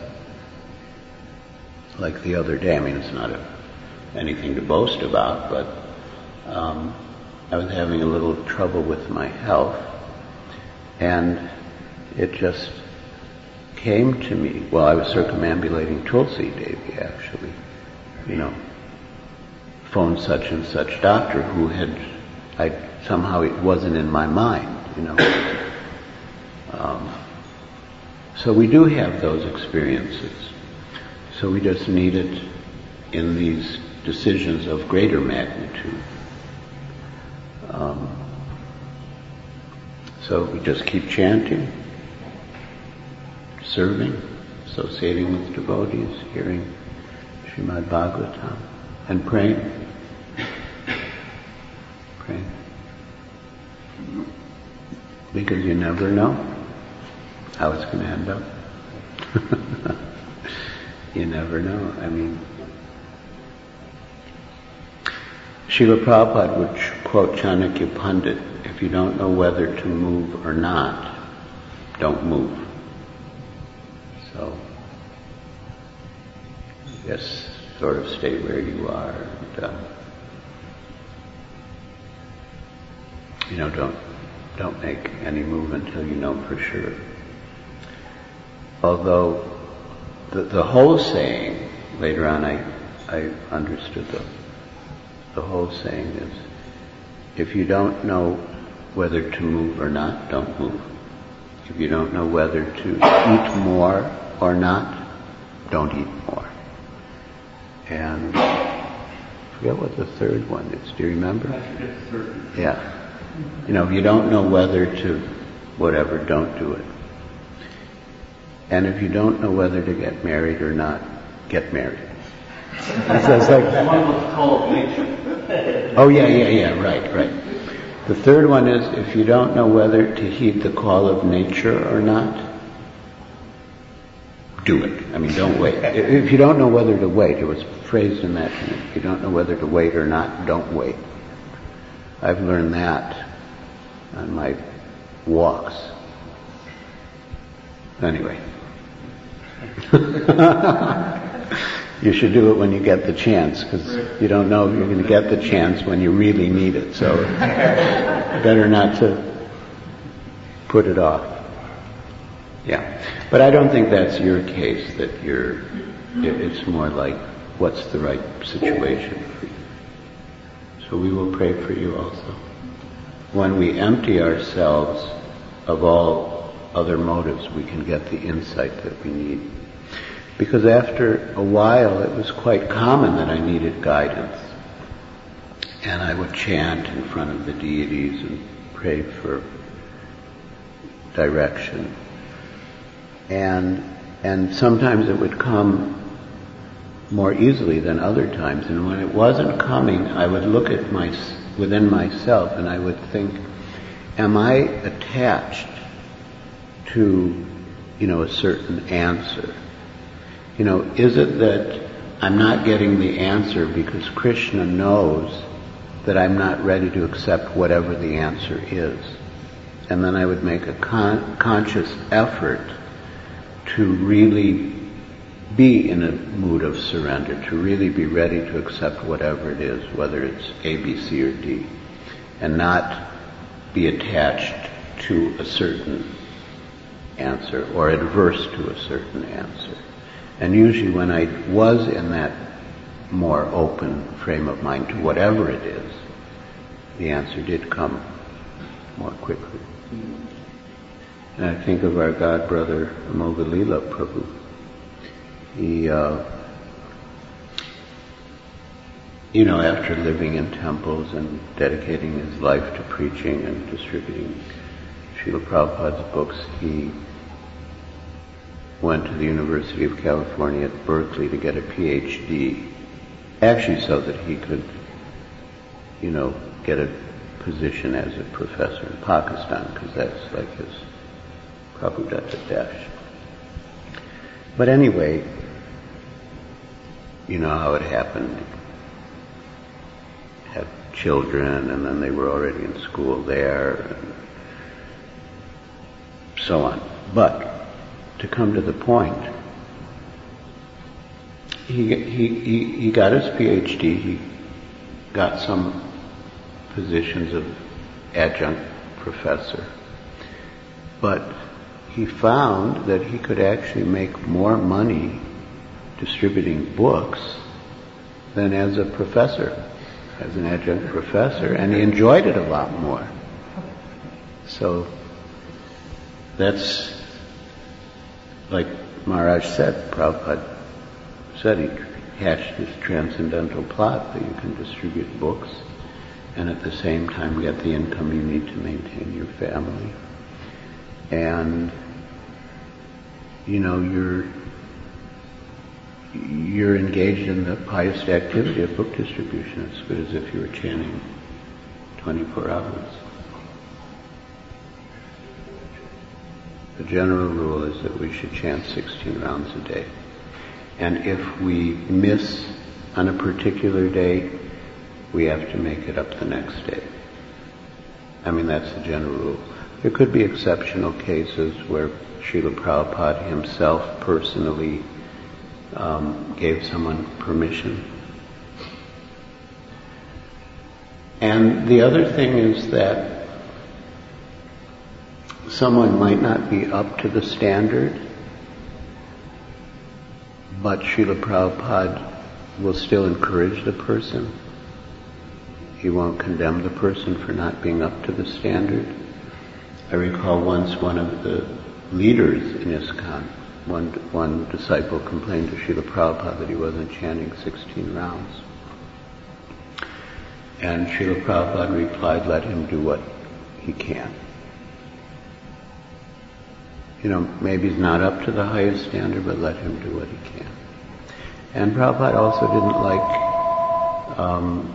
Like the other day, I mean, it's not a, anything to boast about, but um, I was having a little trouble with my health, and it just came to me while I was circumambulating Tulsi Devi, actually, you know, phoned such and such doctor who had, I somehow it wasn't in my mind, you know. Um, so we do have those experiences. So we just needed in these decisions of greater magnitude. Um, so we just keep chanting, serving, associating with devotees, hearing Srimad Bhagavatam, and praying. Praying. Because you never know how it's going to end up. You never know. I mean, Srila Prabhupada would quote Chanakya Pandit, if you don't know whether to move or not, don't move. So, just sort of stay where you are. And, uh, you know, don't don't make any move until you know for sure. Although the, the whole saying, later on I, I understood the, the whole saying is, if you don't know whether to move or not, don't move. If you don't know whether to eat more or not, don't eat more. And I forget what the third one is. Do you remember?
I forget the third one.
Yeah. You know, if you don't know whether to whatever, don't do it. And if you don't know whether to get married or not, get married. So it's like,
One was called nature.
oh yeah, yeah, yeah, right, right. The third one is, if you don't know whether to heed the call of nature or not, do it. I mean, don't wait. If you don't know whether to wait, it was phrased in that, if you don't know whether to wait or not, don't wait. I've learned that on my walks. Anyway. You should do it when you get the chance, because you don't know if you're going to get the chance when you really need it. So better not to put it off. Yeah. But I don't think that's your case, that you're, it, it's more like, what's the right situation for you? So we will pray for you also. When we empty ourselves of all other motives, we can get the insight that we need. Because after a while, it was quite common that I needed guidance. And I would chant in front of the deities and pray for direction. And, and sometimes it would come more easily than other times. And when it wasn't coming, I would look at my, within myself and I would think, am I attached to, you know, a certain answer? You know, is it that I'm not getting the answer because Krishna knows that I'm not ready to accept whatever the answer is? And then I would make a con- conscious effort to really be in a mood of surrender, to really be ready to accept whatever it is, whether it's A, B, C, or D, and not be attached to a certain answer or adverse to a certain answer. And usually when I was in that more open frame of mind to whatever it is, the answer did come more quickly. And I think of our God brother Amoghaleela Prabhu. He, uh, you know, after living in temples and dedicating his life to preaching and distributing Srila Prabhupada's books, he went to the University of California at Berkeley to get a P H D, actually so that he could, you know, get a position as a professor in Pakistan, because that's like his Prabhupada dash. But anyway, you know how it happened. Had children, and then they were already in school there, and so on. But to come to the point, he he he, he got his P H D. He got some positions of adjunct professor, but he found that he could actually make more money distributing books than as a professor, as an adjunct professor, and he enjoyed it a lot more. So that's, like Maharaj said, Prabhupada said, he hatch this transcendental plot that you can distribute books and at the same time get the income you need to maintain your family. And, you know, you're you're engaged in the highest activity of book distribution. It's good as if you were chanting twenty-four hours. The general rule is that we should chant sixteen rounds a day. And if we miss on a particular day, we have to make it up the next day. I mean, that's the general rule. There could be exceptional cases where Srila Prabhupada himself personally um, gave someone permission. And the other thing is that someone might not be up to the standard, but Srila Prabhupada will still encourage the person. He won't condemn the person for not being up to the standard. I recall once one of the leaders in ISKCON, one, one disciple complained to Srila Prabhupada that he wasn't chanting sixteen rounds. And Srila Prabhupada replied, let him do what he can. You know, maybe he's not up to the highest standard, but let him do what he can. And Prabhupada also didn't like um,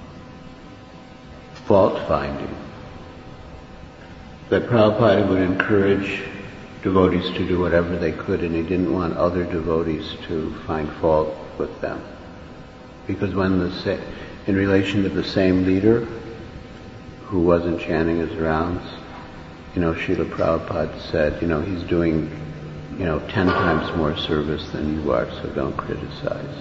fault finding. That Prabhupada would encourage devotees to do whatever they could, and he didn't want other devotees to find fault with them. Because when the sa- in relation to the same leader who wasn't chanting his rounds, you know, Srila Prabhupada said, you know, he's doing, you know, ten times more service than you are, so don't criticize.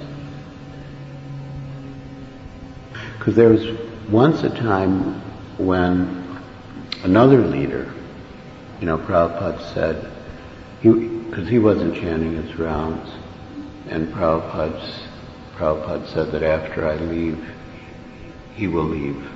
Because there was once a time when another leader, you know, Prabhupada said, because he, he wasn't chanting his rounds, and Prabhupada's, Prabhupada said that after I leave, he will leave.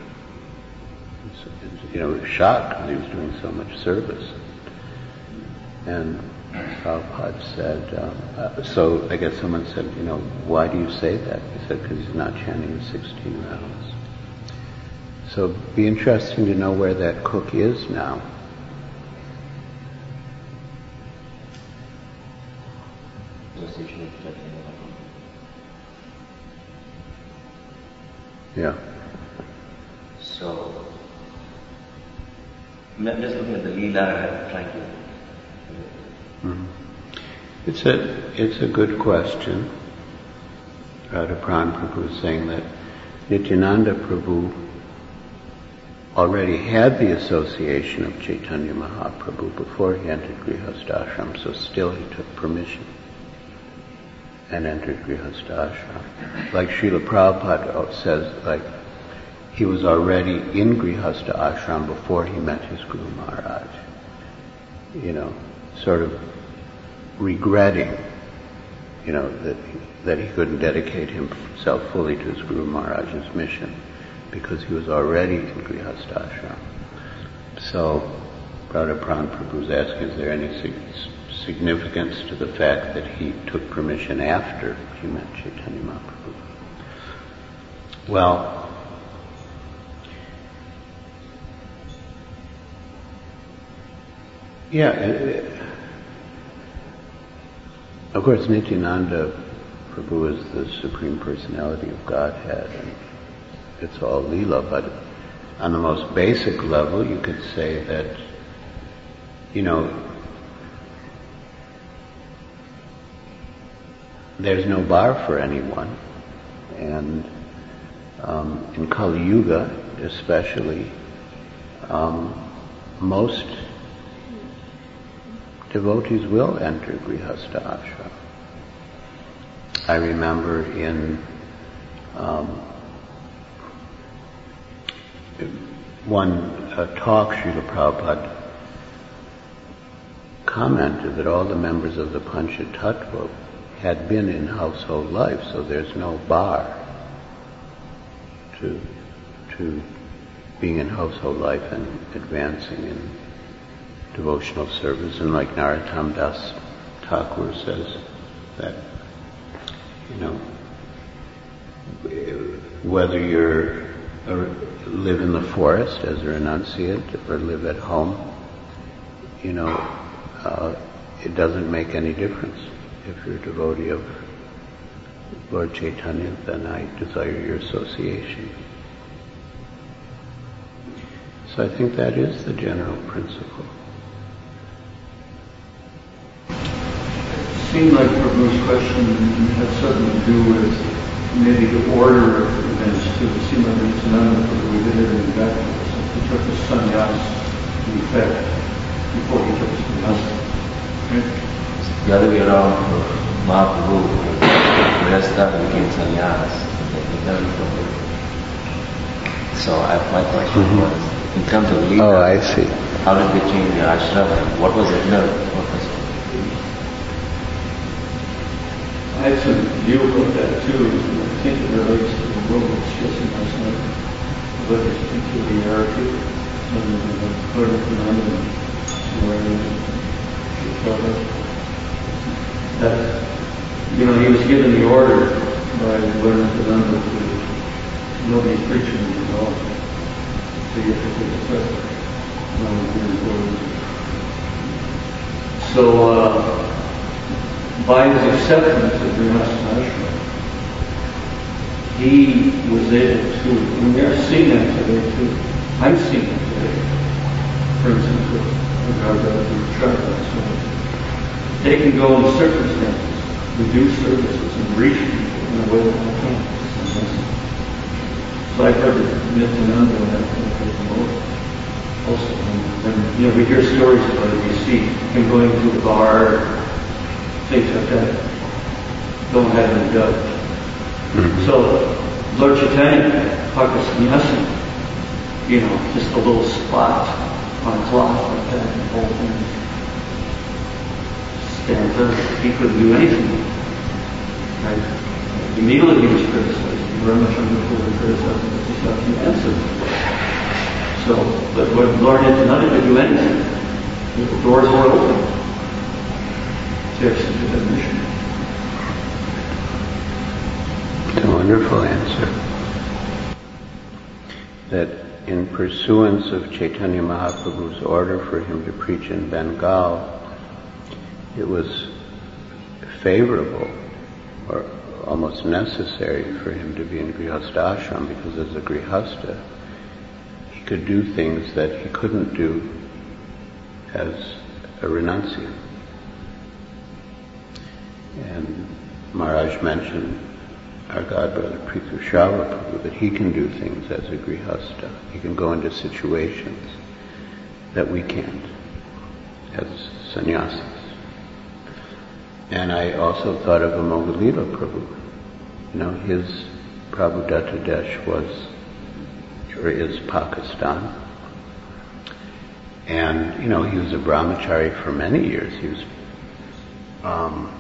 You know, shocked because he was doing so much service. And Prabhupada said, um, uh, so I guess someone said, you know, why do you say that? He said, because he's not chanting the sixteen rounds. So it'd be interesting to know where that cook is now. Yeah.
So, I'm just looking at the Leela and trying to...
Mm-hmm. It's a, it's a good question. Radhapran Prabhu is saying that Nityananda Prabhu already had the association of Chaitanya Mahaprabhu before he entered Grihastha Ashram, so still he took permission and entered Grihastha Ashram. Like Srila Prabhupada says, like, he was already in Grihastha Ashram before he met his Guru Maharaj. You know, sort of regretting, you know, that that he couldn't dedicate himself fully to his Guru Maharaj's mission because he was already in Grihastha Ashram. So, Radhapran Prabhu is asking, is there any sig- significance to the fact that he took permission after he met Chaitanya Mahaprabhu? Well, yeah, it, of course Nityananda Prabhu is the Supreme Personality of Godhead, and it's all Leela, but on the most basic level you could say that, you know, there's no bar for anyone, and um, in Kali Yuga especially, um, most devotees will enter Grihastha Ashram. I remember in um, one uh, talk, Srila Prabhupada commented that all the members of the Panchatattva had been in household life, so there's no bar to to being in household life and advancing in devotional service. And like Narottam Das Thakur says, that, you know, whether you're or live in the forest as a renunciate or live at home, you know, uh, it doesn't make any difference. If you're a devotee of Lord Chaitanya, then I desire your association. So I think that is the general principle.
It seemed like Prabhu's question had something to do with maybe the order of events too. It seemed like Nityananda Prabhu did everything backwards. He took the sannyas in effect before he took the sannyasa. Right?
The other way around, Mahaprabhu, Grihastha became sannyas. So I, my question mm-hmm. was, in terms of leader,
oh, I see.
How did they change the ashram? What was the inner purpose?
I have some view about that too. I think it relates to the world of Shri Krishna, but it's particularly hierarchy. So the Lord of Phenomena, that, you know, he was given the order by Lord of Phenomena to nobody's preaching at all. So you have to take the first. So, uh, by his acceptance of Grihastha Ashram, he was able to, and we are seeing that today too. I'm seeing it today. For instance, with regard to the travelers. So they can go in circumstances, reduce services, and reach people in a way that I can't. So I've heard that Nityananda and that kind of thing also. And, you know, we hear stories about it. We see him going to a bar, things like that. Don't have any gut. Mm-hmm. So, Lord Chaitanya, Bhakta Sannyasi, you know, just a little spot on a cloth like that, and the whole thing stands up. He couldn't do anything. Right? Immediately he was criticized. Ramachandra was criticized because he's not too answer. So, but when Lord Nityananda could do anything, the doors were open to execute that mission.
It's a wonderful answer. That in pursuance of Chaitanya Mahaprabhu's order for him to preach in Bengal, it was favorable or almost necessary for him to be in Grihastha Ashram, because as a Grihastha, he could do things that he couldn't do as a renunciate. And Maharaj mentioned our godbrother Prithu Sharma Prabhu, that he can do things as a Grihastha. He can go into situations that we can't as sannyasis. And I also thought of Amoghadeva Prabhu. You know, his Prabhudatta Desh was, or is Pakistan. And, you know, he was a brahmachari for many years. He was, um,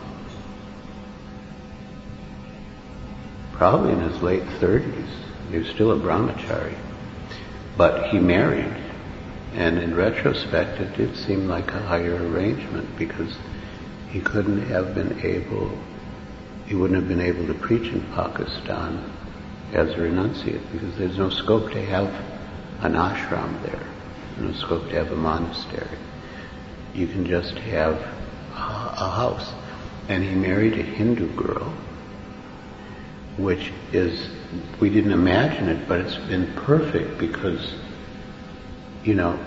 probably in his late thirties. He was still a brahmachari. But he married. And in retrospect, it did seem like a higher arrangement, because he couldn't have been able, he wouldn't have been able to preach in Pakistan as a renunciate, because there's no scope to have an ashram there, no scope to have a monastery. You can just have a, a house. And he married a Hindu girl, which is, we didn't imagine it, but it's been perfect, because, you know,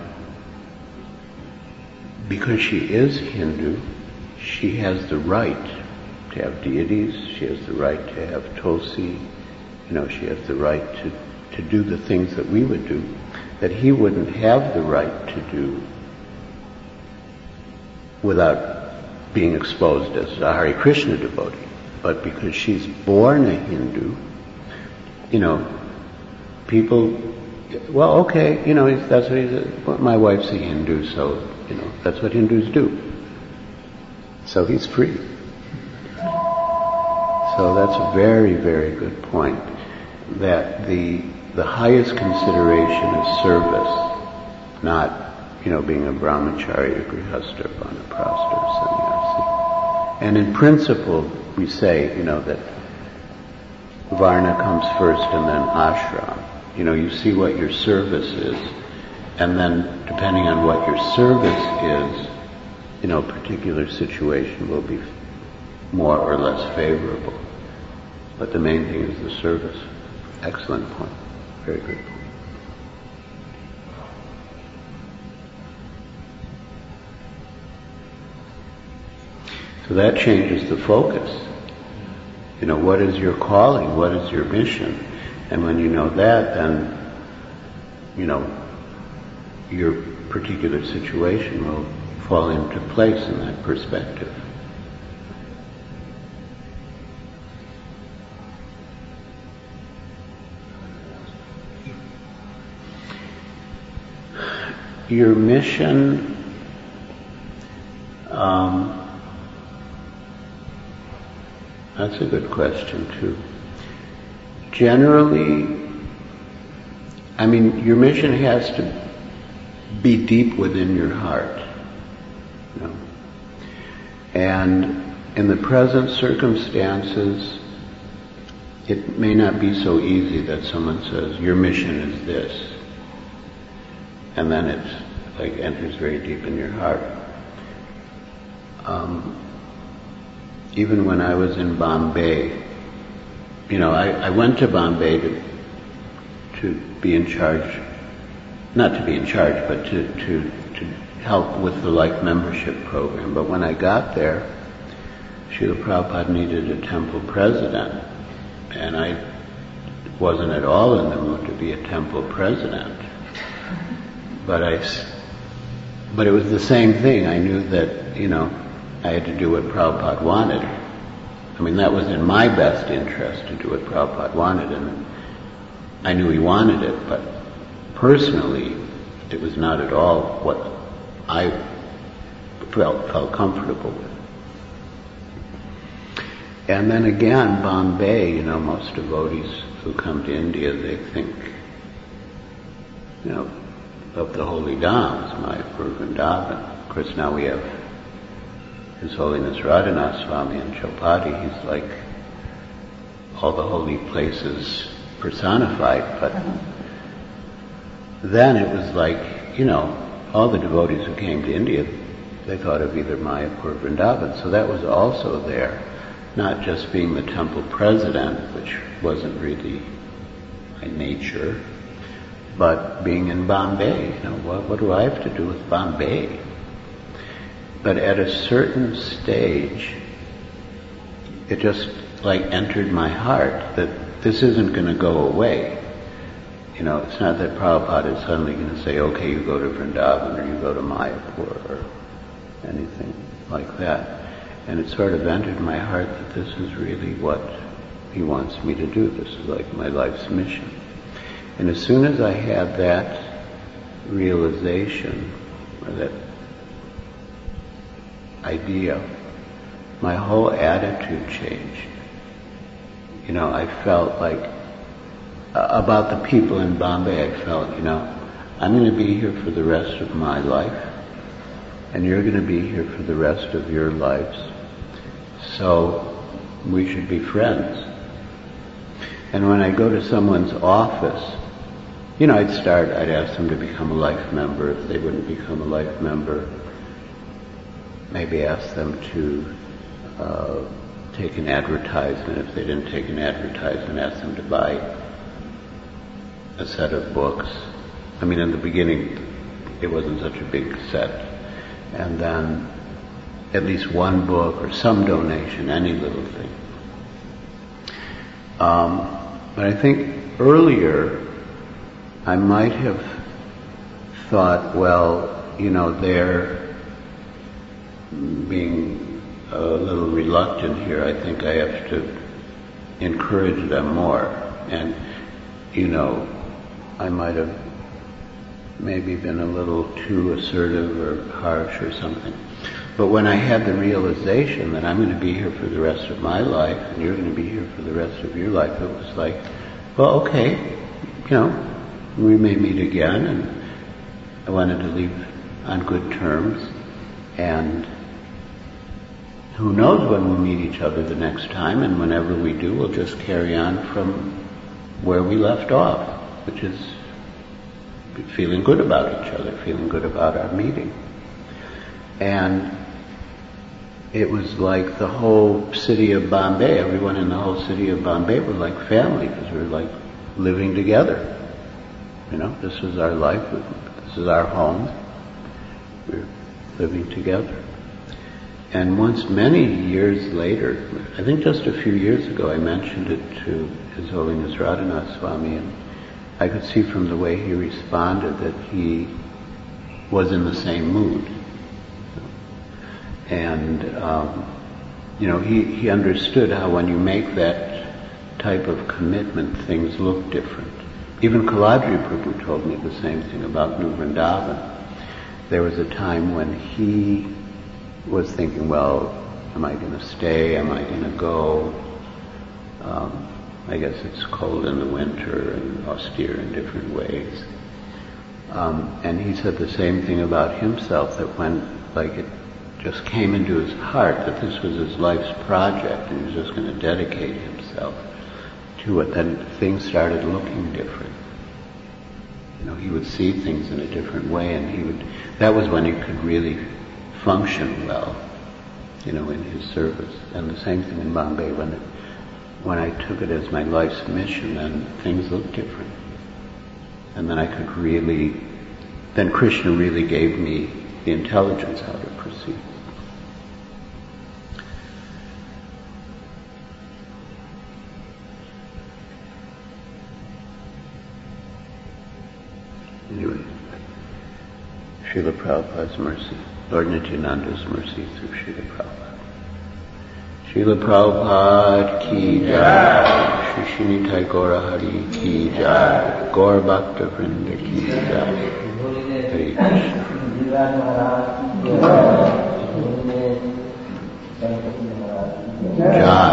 because she is Hindu, she has the right to have deities, she has the right to have Tulsi, you know, she has the right to, to do the things that we would do, that he wouldn't have the right to do without being exposed as a Hare Krishna devotee. But because she's born a Hindu, you know, people, well, okay, you know, that's what he said. Well, my wife's a Hindu, so, you know, that's what Hindus do. So he's free. So that's a very, very good point, that the the highest consideration is service, not, you know, being a brahmachari, a grihastha, vanaprastha, or sannyasi. And in principle, we say, you know, that Varna comes first and then ashram. You know, you see what your service is, and then depending on what your service is, you know, a particular situation will be more or less favorable. But the main thing is the service. Excellent point. Very good point. So that changes the focus. You know, what is your calling? What is your mission? And when you know that, then, you know, your particular situation will fall into place in that perspective. Your mission, um, that's a good question too. Generally, I mean, your mission has to be deep within your heart. You know? And in the present circumstances, it may not be so easy that someone says, your mission is this. And then it's like enters very deep in your heart. Um, even when I was in Bombay, you know, I, I went to Bombay to to be in charge, not to be in charge, but to, to, to help with the Life Membership Program. But when I got there, Srila Prabhupada needed a temple president, and I wasn't at all in the mood to be a temple president. But I, but it was the same thing. I knew that, you know, I had to do what Prabhupada wanted. I mean, that was in my best interest to do what Prabhupada wanted, and I knew he wanted it, but personally, it was not at all what I felt, felt comfortable with. And then again, Bombay, you know, most devotees who come to India, they think, you know, of the holy dhams, Mayapur, Vrindavan. Of course, now we have His Holiness Radhanath Swami in Chowpatty. He's like all the holy places personified. But then it was like, you know, all the devotees who came to India, they thought of either Mayapur or Vrindavan. So that was also there. Not just being the temple president, which wasn't really my nature, but being in Bombay. You know, what, what do I have to do with Bombay? But at a certain stage, it just like entered my heart that this isn't going to go away. You know, it's not that Prabhupada is suddenly going to say, okay, you go to Vrindavan or you go to Mayapur or anything like that. And it sort of entered my heart that this is really what he wants me to do. This is like my life's mission. And as soon as I had that realization, or that idea, my whole attitude changed. You know, I felt like, uh, about the people in Bombay, I felt, you know, I'm going to be here for the rest of my life, and you're going to be here for the rest of your lives. So we should be friends. And when I go to someone's office, you know, I'd start, I'd ask them to become a life member. If they wouldn't become a life member, maybe ask them to uh, take an advertisement. If they didn't take an advertisement, ask them to buy a set of books. I mean, in the beginning, it wasn't such a big set. And then at least one book or some donation, any little thing. Um, but I think earlier I might have thought, well, you know, they're being a little reluctant here. I think I have to encourage them more. And, you know, I might have maybe been a little too assertive or harsh or something. But when I had the realization that I'm going to be here for the rest of my life and you're going to be here for the rest of your life, it was like, well, okay, you know, we may meet again, and I wanted to leave on good terms. And who knows when we'll meet each other the next time, and whenever we do, we'll just carry on from where we left off, which is feeling good about each other, feeling good about our meeting. And it was like the whole city of Bombay, everyone in the whole city of Bombay were like family, because we were like living together. You know, this was our life, this is our home, we're living together. And once, many years later, I think just a few years ago, I mentioned it to His Holiness Radhanath Swami, and I could see from the way he responded that he was in the same mood. And, um, you know, he, he understood how when you make that type of commitment, things look different. Even Kaladri Prabhu told me the same thing about New Vrindavan. There was a time when he was thinking, well, am I going to stay? Am I going to go? Um, I guess it's cold in the winter and austere in different ways. Um, and he said the same thing about himself, that when, like, it just came into his heart that this was his life's project and he was just going to dedicate himself to it, then things started looking different. You know, he would see things in a different way, and he would, that was when he could really function well, you know, in his service. And the same thing in Bombay, when it, when I took it as my life's mission, then things looked different. And then I could really, then Krishna really gave me the intelligence how to proceed. Anyway, Srila Prabhupada's mercy, Lord Nityananda's mercy through Srila Prabhupada. Srila Prabhupada ki jai, Shri Shri Nitai Gaura Hari ki jai, Gaur Bhakta Vrinda ki jai, Hare Krishna. Jai.